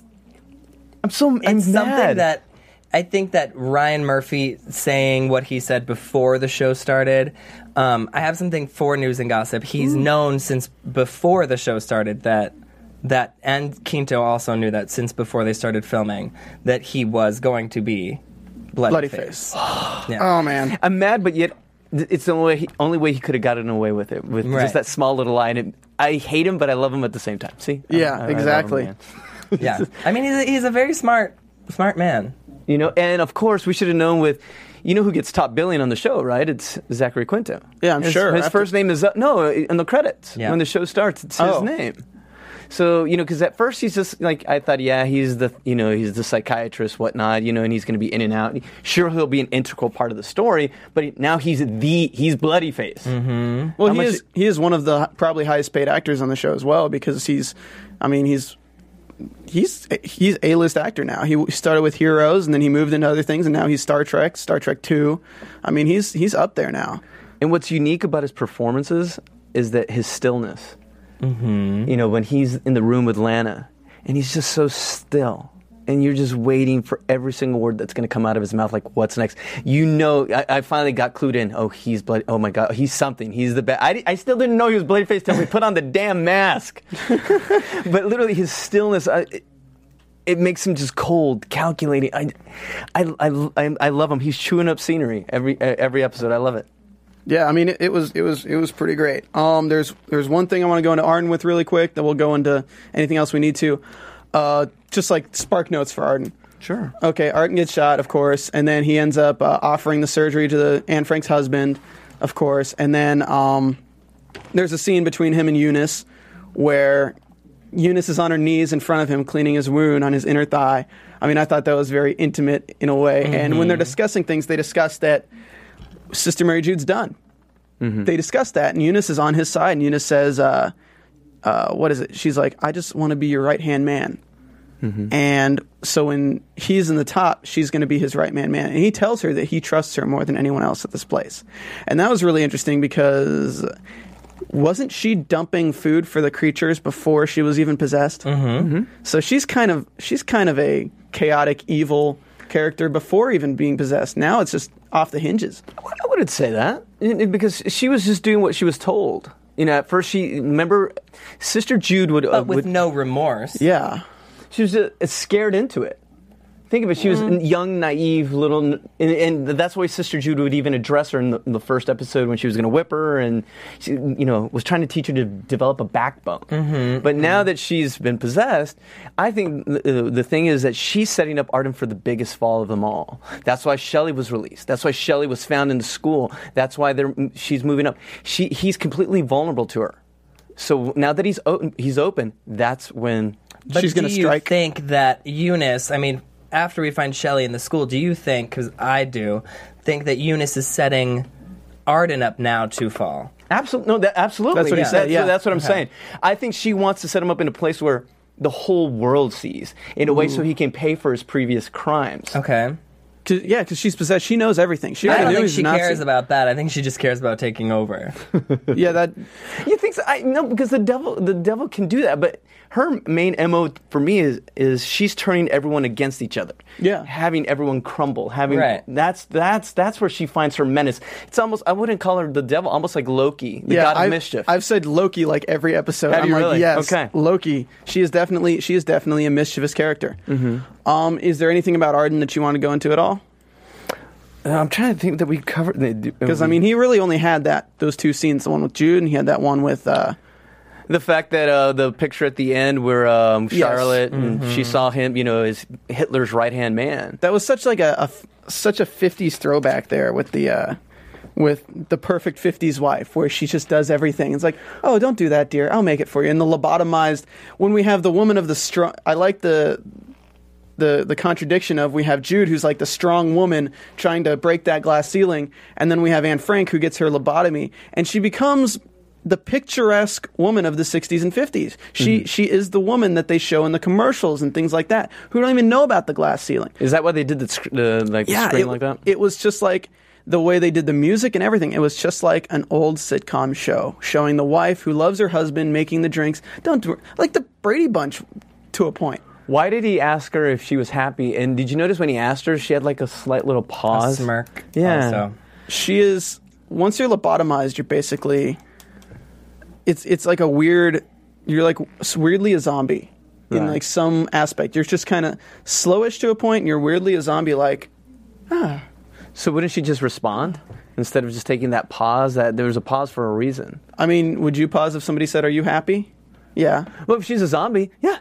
I'm so I'm It's mad. something that I think that Ryan Murphy saying what he said before the show started. Um, I have something for News and Gossip. He's known since before the show started that that, and Quinto also knew that since before they started filming that he was going to be bloody, Bloody face. face. Yeah. Oh, man. I'm mad, but yet th- it's the only way he, only way he could have gotten away with it, with Right. just that small little line. It, I hate him, but I love him at the same time. See? Yeah, I- I love him, exactly. man. Yeah, I mean, he's a, he's a very smart smart man. You know, and of course, we should have known with, you know, who gets top billing on the show, right? It's Zachary Quinto. Yeah, I'm his, sure. His After- first name is uh, no in the credits Yeah. when the show starts. It's his Oh. name. So, you know, because at first he's just like, I thought, yeah, he's the, you know, he's the psychiatrist, whatnot, you know, and he's going to be in and out. Sure, he'll be an integral part of the story, but now he's the, he's bloody face. Well, How he much- is he is one of the probably highest paid actors on the show as well because he's, I mean, he's he's he's a list actor now. He started with Heroes and then he moved into other things and now he's Star Trek, Star Trek Two. I mean, he's he's up there now. And what's unique about his performances is that his stillness. Mm-hmm. You know, when he's in the room with Lana, and he's just so still, and you're just waiting for every single word that's going to come out of his mouth, like, what's next? You know, I, I finally got clued in. Oh, he's bloody. Oh, my God. He's something. He's the best. I, I still didn't know he was bloody faced until we put on the damn mask. But literally, his stillness, I, it, it makes him just cold, calculating. I, I, I, I, I love him. He's chewing up scenery every every episode. I love it. Yeah, I mean, it, it was it was it was pretty great. Um, there's there's one thing I want to go into Arden with really quick. Then we'll go into anything else we need to. Uh, just like spark notes for Arden. Sure. Okay, Arden gets shot, of course, and then he ends up uh, offering the surgery to the Anne Frank's husband, of course, and then um, there's a scene between him and Eunice where Eunice is on her knees in front of him cleaning his wound on his inner thigh. I mean, I thought that was very intimate in a way. Mm-hmm. And when they're discussing things, they discuss that Sister Mary Jude's done. Mm-hmm. They discuss that, and Eunice is on his side, and Eunice says, uh, uh, what is it? She's like, I just want to be your right-hand man. Mm-hmm. And so when he's in the top, she's going to be his right-hand man. And he tells her that he trusts her more than anyone else at this place. And that was really interesting because wasn't she dumping food for the creatures before she was even possessed? Mm-hmm. Mm-hmm. So she's kind of she's kind of a chaotic, evil character before even being possessed. Now it's just off the hinges. I wouldn't say that because she was just doing what she was told. You know, at first she remember Sister Jude would, uh, But with would no remorse. Yeah. she was uh, scared into it. Think of it. She was a young, naive, little, and, and that's why Sister Jude would even address her in the, in the first episode when she was going to whip her, and she, you know, was trying to teach her to develop a backbone. Mm-hmm, but mm-hmm. now that she's been possessed, I think the, the thing is that she's setting up Arden for the biggest fall of them all. That's why Shelley was released. That's why Shelley was found in the school. That's why they're, she's moving up. She, he's completely vulnerable to her. So now that he's open, he's open. That's when but she's going to strike. Do you think that Eunice? I mean. After we find Shelley in the school, do you think, because I do, think that Eunice is setting Arden up now to fall? Absolutely. No, that, absolutely. That's what yeah. he said, That's, yeah. that's what I'm Okay. saying. I think she wants to set him up in a place where the whole world sees, in a way so he can pay for his previous crimes. Okay. Cause, yeah, because she's possessed. She knows everything. She I already don't knew think he's she a Nazi. cares about that. I think she just cares about taking over. Yeah, that. You think so? I, no, because the devil, the devil can do that. But her main M O for me is is she's turning everyone against each other. Yeah. Having everyone crumble. Having Right. that's that's that's where she finds her menace. It's almost I wouldn't call her the devil, almost like Loki, the yeah, god of I've, mischief. I've said Loki like every episode. Have I'm you like, really? yes, Okay. Loki. She is definitely she is definitely a mischievous character. Mm-hmm. Um, is there anything about Arden that you want to go into at all? Uh, I'm trying to think that we covered Because I mean, he really only had that those two scenes, the one with Jude, and he had that one with. Uh, the fact that uh, the picture at the end where um, Yes. Charlotte and she saw him, you know, as Hitler's right hand man. that was such like a, a f- such a fifties throwback there with the. Uh, with the perfect fifties wife, where she just does everything. It's like, oh, don't do that, dear. I'll make it for you. And the lobotomized. When we have the woman of the strong, I like the. The, the contradiction of we have Jude, who's like the strong woman trying to break that glass ceiling, and then we have Anne Frank, who gets her lobotomy, and she becomes the picturesque woman of the sixties and fifties. She Mm-hmm. she is the woman that they show in the commercials and things like that, who don't even know about the glass ceiling. Is that why they did the, sc- the like the Yeah, screen it, like that? it was just like the way they did the music and everything. It was just like an old sitcom show, showing the wife who loves her husband, making the drinks. Don't do like the Brady Bunch to a point. Why did he ask her if she was happy? And did you notice when he asked her, she had like a slight little A pause? smirk. Yeah. Also. She is once you're lobotomized, you're basically it's it's like a weird you're like weirdly a zombie in Right. like some aspect. You're just kind of slowish to a point, and you're weirdly a zombie. Like So wouldn't she just respond instead of just taking that pause? That there was a pause for a reason. I mean, would you pause if somebody said, "Are you happy?" Yeah. Well, if she's a zombie, yeah.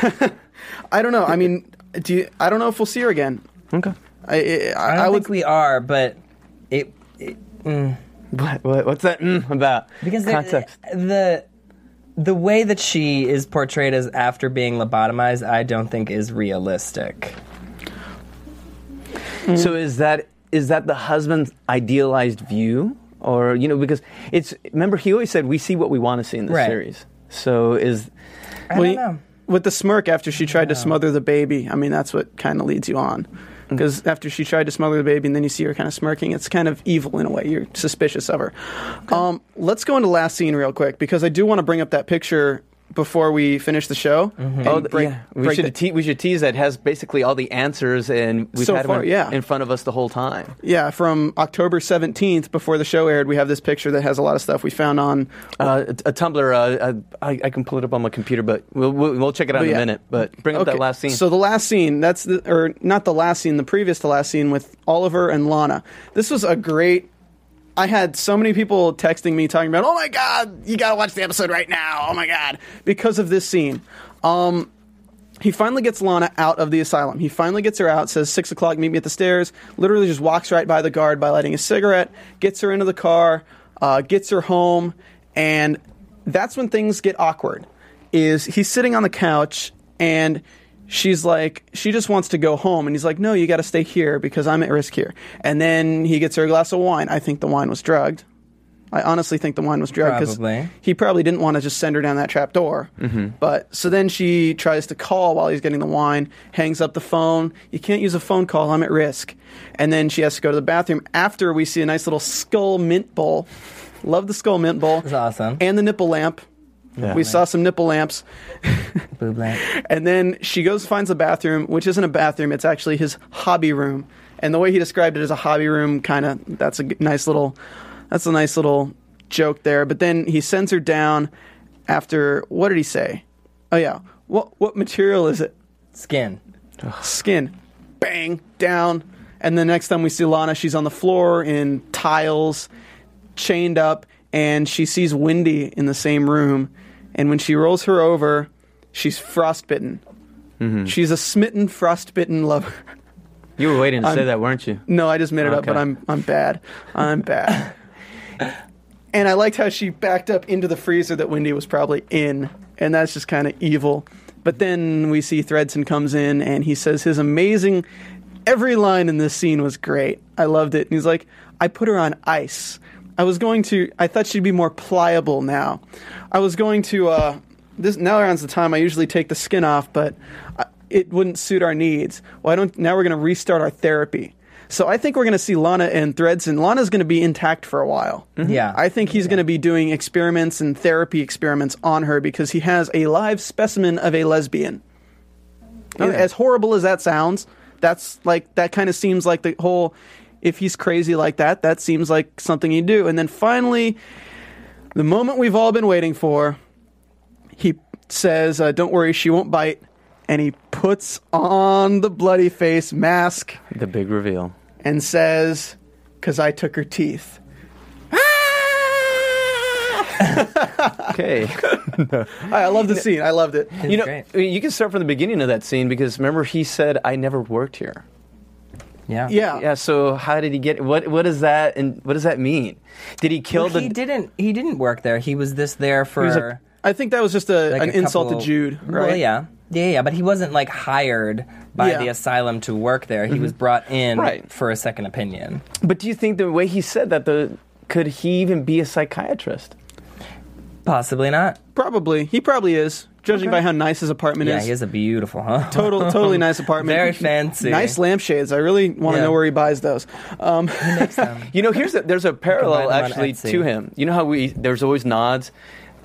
I don't know. I mean, do you, I don't know if we'll see her again. Okay. I I, I don't I would. think we are, but it, it What, what what's that mm, about? because the, context. the the way that she is portrayed as after being lobotomized, I don't think is realistic. So is that is that the husband's idealized view, or you know, because it's remember he always said we see what we want to see in the Right. series. So is I Well, don't you- know. With the smirk after she tried to smother the baby, I mean, that's what kind of leads you on. Because after she tried to smother the baby and then you see her kind of smirking, it's kind of evil in a way. You're suspicious of her. Um, let's go into last scene real quick, because I do want to bring up that picture before we finish the show. and oh break- yeah, we break should the- te- we should tease that it has basically all the answers, and we've So had far, them in, yeah. in front of us the whole time. Yeah, from October seventeenth, before the show aired, we have this picture that has a lot of stuff we found on. Uh, a, a Tumblr, uh, I, I can pull it up on my computer, but we'll we'll, we'll check it out But in yeah. a minute. But bring up that Okay, last scene. So the last scene, that's the, or not the last scene, the previous to last scene with Oliver and Lana. This was a great. I had so many people texting me talking about, oh my God, you gotta watch the episode right now. Oh my God, because of this scene. Um, he finally gets Lana out of the asylum. He finally gets her out, says six o'clock, meet me at the stairs. Literally just walks right by the guard by lighting a cigarette, gets her into the car, uh, gets her home, and that's when things get awkward. Is he's sitting on the couch and she's like, she just wants to go home. And he's like, no, you got to stay here because I'm at risk here. And then he gets her a glass of wine. I think the wine was drugged. I honestly think the wine was drugged because Probably. he probably didn't want to just send her down that trap door. Mm-hmm. But so then she tries to call while he's getting the wine, hangs up the phone. You can't use a phone call. I'm at risk. And then she has to go to the bathroom after we see a nice little skull mint bowl. Love the skull mint bowl. It's awesome. And the nipple lamp. Yeah. We saw some nipple lamps. Boob lamp. And then she goes, finds a bathroom, which isn't a bathroom. It's actually his hobby room. And the way he described it as a hobby room, kind of, that's a g- nice little, that's a nice little joke there. But then he sends her down after, what did he say? Oh yeah. What, what material is it? Skin. Skin. bang, down. And the next time we see Lana, she's on the floor in tiles, chained up, and she sees Wendy in the same room. And when she rolls her over, she's frostbitten. Mm-hmm. She's a smitten, frostbitten lover. You were waiting to I'm, say that, weren't you? No, I just made it okay. up, but I'm I'm bad. I'm bad. And I liked how she backed up into the freezer that Wendy was probably in, and that's just kind of evil. But then we see Thredson comes in, and he says his amazing... Every line in this scene was great. I loved it. And he's like, I put her on ice. I was going to... I thought she'd be more pliable now. I was going to... Uh, this now around the time I usually take the skin off, but I, it wouldn't suit our needs. Well, I don't... Now we're going to restart our therapy. So I think we're going to see Lana and Thredson. Lana's going to be intact for a while. Mm-hmm. Yeah. I think he's yeah. going to be doing experiments and therapy experiments on her because he has a live specimen of a lesbian. Okay. As horrible as that sounds, that's like that kind of seems like the whole, if he's crazy like that, that seems like something he'd do. And then finally, the moment we've all been waiting for, he says, uh, don't worry, she won't bite. And he puts on the bloody face mask. The big reveal. And says, because I took her teeth. Okay. I, I love the scene. I loved it. You know, great. I mean, you can start from the beginning of that scene because remember he said, I never worked here. Yeah. Yeah. Yeah, so how did he get what what is that and what does that mean? Did he kill Well, the he didn't. He didn't work there. He was this there for. He was a- I think that was just a, like an a insult couple- to Jude, right? Well, yeah. Yeah, yeah, but he wasn't like hired by Yeah. the asylum to work there. He Mm-hmm. was brought in Right. for a second opinion. But do you think the way he said that the could he even be a psychiatrist? Possibly not. Probably. He probably is, judging by how nice his apartment Yeah, is. he is a beautiful, huh? Total, totally nice apartment. Very fancy. Nice lampshades. I really want to Yeah. know where he buys those. Um, Makes them. You know, here's a, there's a buy parallel them on actually Etsy. to him. You know how we there's always nods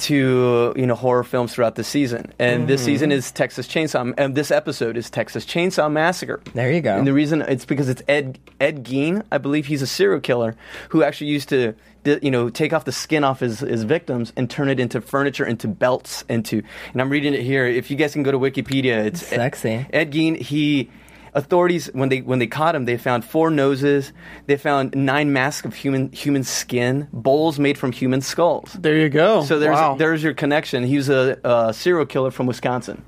to you know horror films throughout the season, and Mm-hmm. this season is Texas Chainsaw, and this episode is Texas Chainsaw Massacre. There you go. And the reason it's because it's Ed Ed Gein, I believe he's a serial killer who actually used to di- you know take off the skin off his, his victims and turn it into furniture, into belts, into. And I'm reading it here. If you guys can go to Wikipedia, it's Sexy. Ed, Ed Gein. He. Authorities, when they when they caught him, they found four noses. They found nine masks of human human skin, bowls made from human skulls. there you go. So there's wow. there's your connection. He was a, a serial killer from Wisconsin.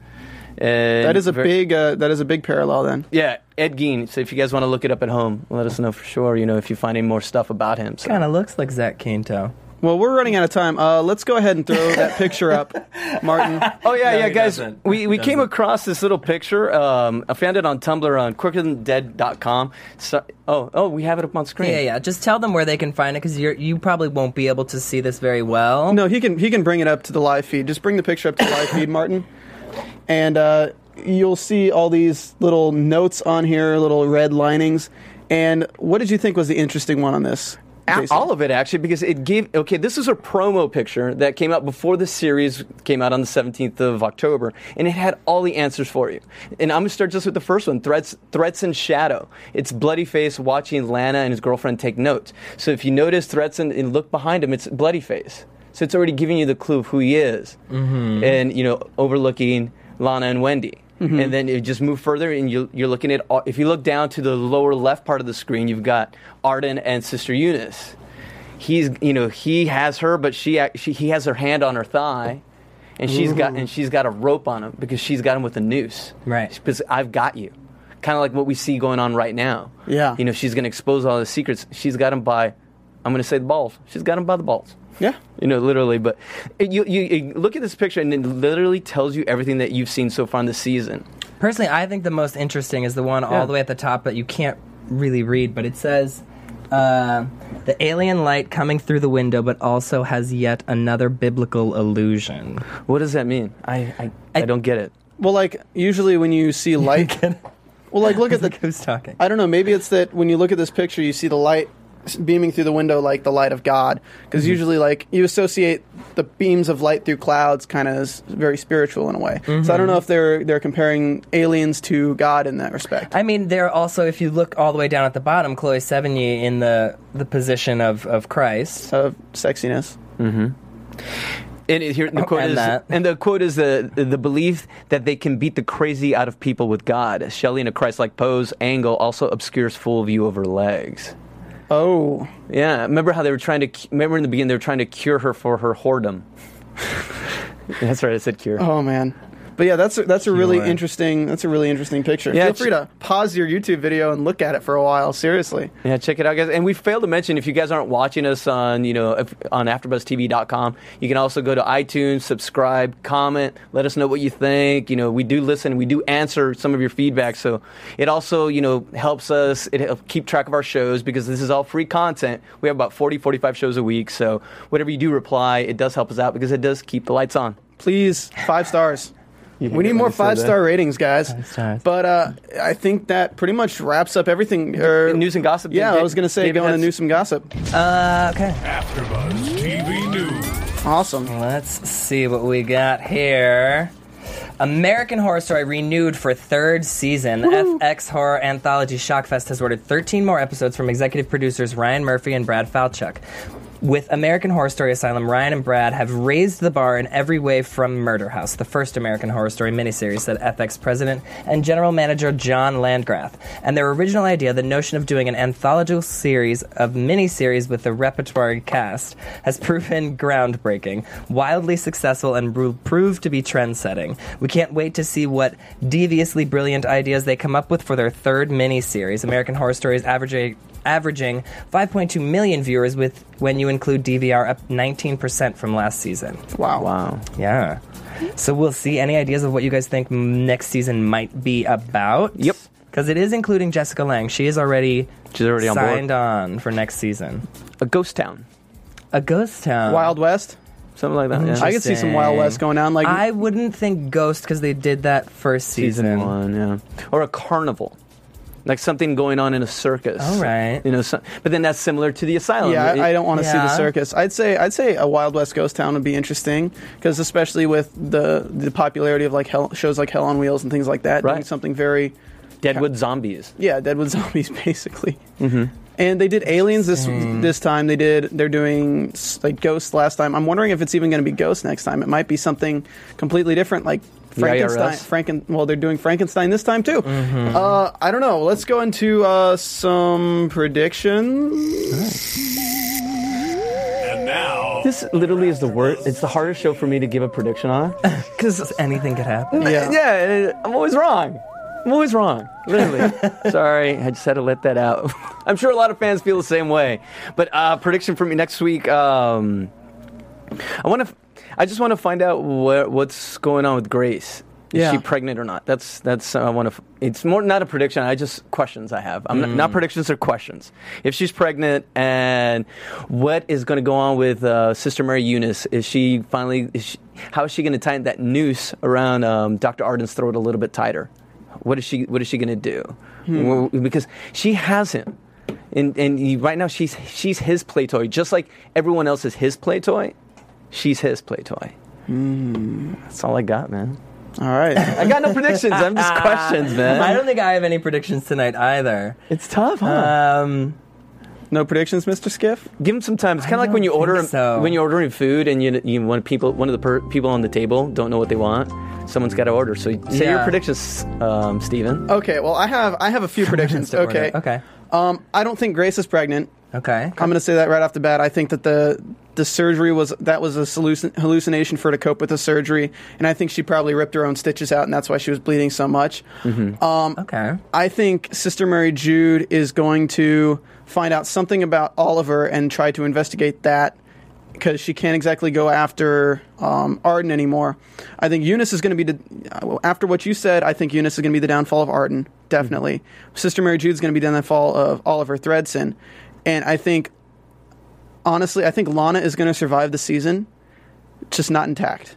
And that is a very- big. Uh, that is a big parallel. Then. yeah, Ed Gein. So if you guys want to look it up at home, let us know for sure. You know if you find any more stuff about him. So. Kind of looks like Zach Quinto. Well, we're running out of time. Uh, let's go ahead and throw that picture up, Martin. Oh yeah, No, yeah, he guys. doesn't. We we He came doesn't. across this little picture. Um, I found it on Tumblr on quicker than dead dot com. So, oh oh, we have it up on screen. Yeah, yeah. Just tell them where they can find it because you you probably won't be able to see this very well. No, he can. He can bring it up to the live feed. Just bring the picture up to the live feed, Martin, and uh, you'll see all these little notes on here, little red linings. And what did you think was the interesting one on this? A- Jason? All of it, actually, because it gave... Okay, this is a promo picture that came out before the series came out on the seventeenth of October, and it had all the answers for you. And I'm going to start just with the first one, Threats, Threats in Shadow. It's Bloody Face watching Lana and his girlfriend take notes. So if you notice Threats and, and look behind him, it's Bloody Face. So it's already giving you the clue of who he is. Mm-hmm. And, you know, overlooking Lana and Wendy. Mm-hmm. And then you just move further, and you, you're looking at... If you look down to the lower left part of the screen, you've got Arden and Sister Eunice. He's, you know, he has her, but she, act- she he has her hand on her thigh, and she's got and she's got a rope on him because she's got him with a noose. Right. Because I've got you, kind of like what we see going on right now. Yeah. You know, she's going to expose all the secrets. She's got him by, I'm going to say the balls. She's got him by the balls. Yeah. You know, literally. But it, you, you you look at this picture, and it literally tells you everything that you've seen so far in the season. Personally, I think the most interesting is the one Yeah. all the way at the top that you can't really read, but it says, uh, the alien light coming through the window, but also has yet another biblical illusion. What does that mean? I I, I, I- don't get it. Well, like usually when you see light, well, like look at the. Who's talking? I don't know. Maybe it's that when you look at this picture, you see the light beaming through the window like the light of God, because Mm-hmm. usually like you associate the beams of light through clouds kind of as very spiritual in a way. Mm-hmm. So I don't know if they're they're comparing aliens to God in that respect. I mean, there also, if you look all the way down at the bottom, Chloe Sevigny in the, the position of, of Christ. Of sexiness. And it- here the quote and is, that. and the quote is the the belief that they can beat the crazy out of people with God. Shelley, in a Christ-like pose, angle also obscures full view of her legs. Oh. Yeah, remember how they were trying to? cu- Remember in the beginning they were trying to cure her for her whoredom. That's right, I said cure. Oh man. But yeah, that's a, that's a really Sure. interesting that's a really interesting picture. Yeah, Feel ch- free to pause your YouTube video and look at it for a while. Seriously. Yeah, check it out, guys. And we failed to mention, if you guys aren't watching us on, you know, if, on AfterBuzz T V dot com, you can also go to iTunes, subscribe, comment, let us know what you think. You know, we do listen, we do answer some of your feedback, so it also, you know, helps us it help keep track of our shows because this is all free content. We have about forty, forty-five shows a week, so whatever you do reply, it does help us out because it does keep the lights on. Please, five stars. We need when more you said five star that. ratings, guys. Five stars. But uh, I think that pretty much wraps up everything. Er, News and gossip. Yeah, David- I was going to say David, go on to that's- news and gossip. Uh, okay. AfterBuzz T V News. Awesome. Let's see what we got here. American Horror Story renewed for third season. F X Horror Anthology Shockfest has ordered thirteen more episodes from executive producers Ryan Murphy and Brad Falchuk. With American Horror Story Asylum, Ryan and Brad have raised the bar in every way from Murder House, the first American Horror Story miniseries, said F X president and general manager John Landgraf. And their original idea, the notion of doing an anthological series of miniseries with a repertory cast, has proven groundbreaking, wildly successful, and will prove to be trend-setting. We can't wait to see what deviously brilliant ideas they come up with for their third miniseries. American Horror Story is averaging averaging five point two million viewers with when you include D V R, up nineteen percent from last season. Wow. Wow. Yeah. So we'll see. Any ideas of what you guys think next season might be about? Yep. Because it is including Jessica Lange. She is already, She's already on board. signed on for next season. A ghost town. A ghost town. Wild West. Something like that. Yeah. I could see some Wild West going on. Like I wouldn't think Ghost because they did that first season. Season one, yeah. Or a carnival. Like something going on in a circus. All right. You know, so, but then that's similar to the asylum. Yeah, It- I, I don't want to see the Yeah. circus. I'd say I'd say a Wild West ghost town would be interesting because especially with the the popularity of like hell, shows like Hell on Wheels and things like that, doing Right. something very Deadwood zombies. yeah, Deadwood Zombies basically. Mm-hmm. And they did aliens this this time. They did. They're doing s- like ghosts last time. I'm wondering if it's even going to be ghosts next time. It might be something completely different, like The I R S? Frankenstein. Franken. Well, they're doing Frankenstein this time too. Mm-hmm. Uh, I don't know. Let's go into uh, some predictions. And now, This literally is the worst. It's the hardest show for me to give a prediction on. Because anything could happen. Yeah. Yeah, I'm always wrong. I'm always wrong. Literally. Sorry, I just had to let that out. I'm sure a lot of fans feel the same way. But uh, prediction for me next week. Um, I want to. I just want to find out what, what's going on with Grace. Is Yeah. she pregnant or not? That's that's. I want to. It's more not a prediction. I just questions I have. I'm not, not predictions. They're questions. If she's pregnant, and what is going to go on with uh, Sister Mary Eunice? Is she finally? Is she, how is she going to tie that noose around um, Doctor Arden's throat a little bit tighter? What is she? What is she going to do? Well, because she has him, and and he, right now she's she's his play toy, just like everyone else is his play toy. She's his play toy. That's all I got, man. All right. I got no predictions. I'm just questions, man. I don't think I have any predictions tonight either. It's tough, huh? Um, No predictions, Mister Skiff? Give him some time. It's kind of I like when you don't order think so. when you're ordering food and you you want people one of the per, people on the table don't know what they want. Someone's got to order. So say your Yeah. predictions, um, Steven. Okay, well, I have I have a few predictions. to order. Okay. Okay. Um, I don't think Grace is pregnant. Okay. I'm going to say that right off the bat. I think that the the surgery was that was a hallucin- hallucination for her to cope with the surgery, and I think she probably ripped her own stitches out, and that's why she was bleeding so much. Um, Okay. I think Sister Mary Jude is going to find out something about Oliver and try to investigate that because she can't exactly go after um, Arden anymore. I think Eunice is going to be, the, after what you said, I think Eunice is going to be the downfall of Arden, definitely. Mm-hmm. Sister Mary Jude is going to be the downfall of Oliver Thredson. And I think, honestly, I think Lana is going to survive the season, just not intact.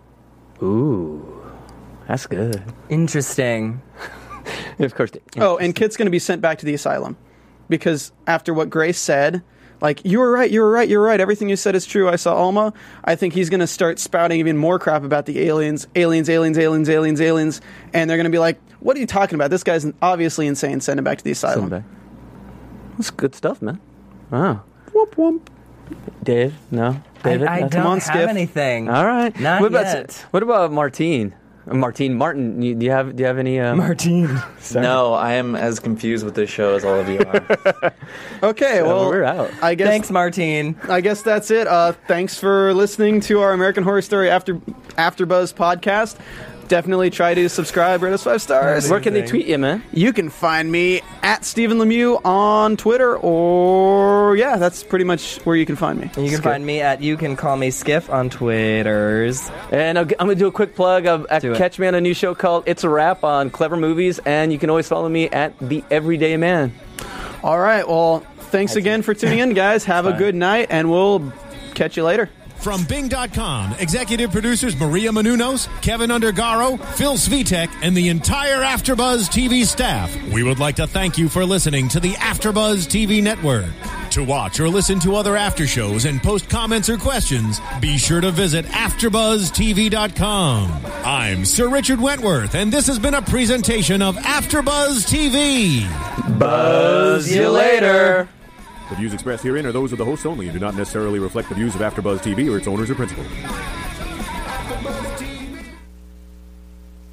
Ooh, that's good. Interesting. Of course. Oh, and Kit's going to be sent back to the asylum because after what Grace said, like, you were right, you were right, you were right, everything you said is true, I saw Alma, I think he's going to start spouting even more crap about the aliens, aliens, aliens, aliens, aliens, aliens, and they're going to be like, what are you talking about? This guy's obviously insane, send him back to the Send asylum. him back. That's good stuff, man. Wow. Whoop, whoop. Dave, no? David? I, I Nothing? don't Come on, have Skip. anything. All right. Not what about yet. what about Martine? Uh, Martine Martin. You, do you have do you have any? Uh, Martine. No, I am as confused with this show as all of you are. Okay, So well, we're out. I guess Thanks, Martine. I guess that's it. Uh, thanks for listening to our American Horror Story After AfterBuzz podcast. Definitely try to subscribe, rate us five stars. Where can they tweet you, man? You can find me at Stephen Lemieux on Twitter, or yeah, that's pretty much where you can find me. And you can Skip. find me at You Can Call Me Skiff on Twitters. And I'll, I'm going to do a quick plug. Of, uh, Do it. catch me on a new show called It's a Wrap on Clever Movies, and you can always follow me at The Everyday Man. All right, well, thanks again for tuning in, guys. Have a good night, and we'll catch you later. From Bing dot com, executive producers Maria Menounos, Kevin Undergaro, Phil Svitek, and the entire AfterBuzz T V staff, we would like to thank you for listening to the AfterBuzz T V network. To watch or listen to other after shows and post comments or questions, be sure to visit after buzz T V dot com. I'm Sir Richard Wentworth, and this has been a presentation of AfterBuzz T V. Buzz you later. The views expressed herein are those of the hosts only and do not necessarily reflect the views of AfterBuzz T V or its owners or principals.